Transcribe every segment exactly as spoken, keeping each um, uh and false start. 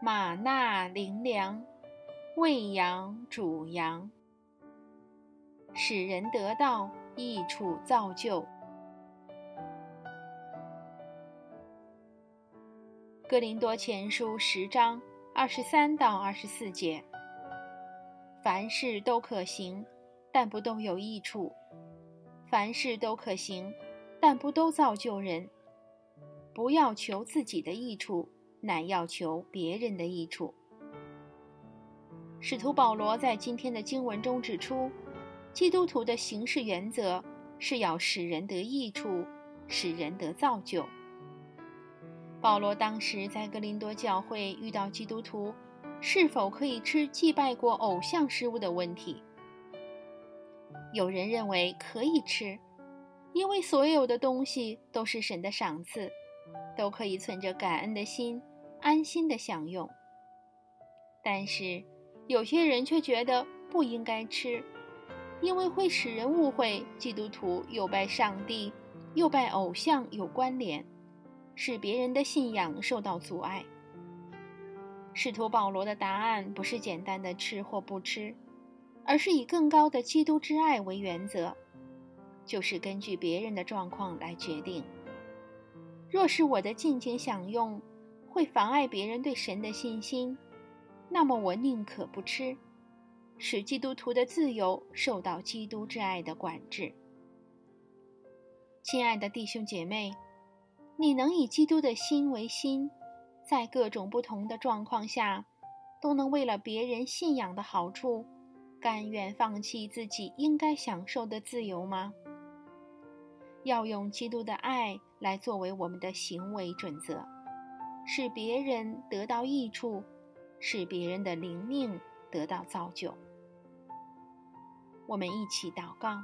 玛纳灵粮，喂养主羊，使人得到益处造就。哥林多前书十章二十三到二十四节，凡事都可行，但不都有益处；凡事都可行，但不都造就人。不要求自己的益处，乃要求别人的益处。使徒保罗在今天的经文中指出，基督徒的行事原则是要使人得益处，使人得造就。保罗当时在哥林多教会遇到基督徒是否可以吃祭拜过偶像食物的问题。有人认为可以吃，因为所有的东西都是神的赏赐，都可以存着感恩的心安心地享用。但是有些人却觉得不应该吃，因为会使人误会基督徒又拜上帝又拜偶像有关联，使别人的信仰受到阻碍。使徒保罗的答案不是简单的吃或不吃，而是以更高的基督之爱为原则，就是根据别人的状况来决定。若是我的尽情享用会妨碍别人对神的信心，那么我宁可不吃，使基督徒的自由受到基督之爱的管制。亲爱的弟兄姐妹，你能以基督的心为心，在各种不同的状况下，都能为了别人信仰的好处，甘愿放弃自己应该享受的自由吗？要用基督的爱来作为我们的行为准则，使别人得到益处，使别人的灵命得到造就。我们一起祷告。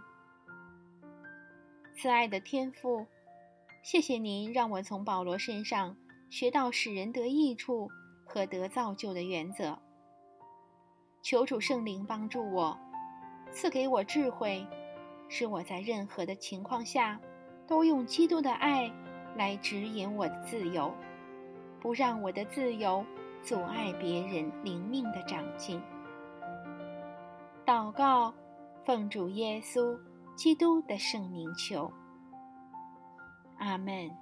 慈爱的天父，谢谢您让我从保罗身上学到使人得益处和得造就的原则。求主圣灵帮助我，赐给我智慧，使我在任何的情况下都用基督的爱来指引我的自由，不让我的自由阻碍别人灵命的长进。祷告，奉主耶稣基督的圣名求，阿们。